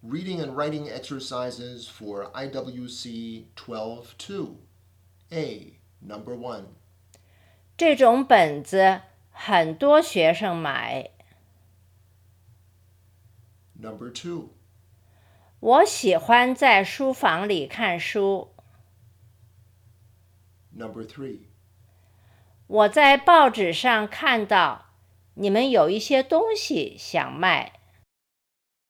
Reading and writing exercises for IWC 12-2. A. Number 1. 这种本子很多学生买。 Number 2. 我喜欢在书房里看书。 Number 3. 我在报纸上看到你们有一些东西想卖。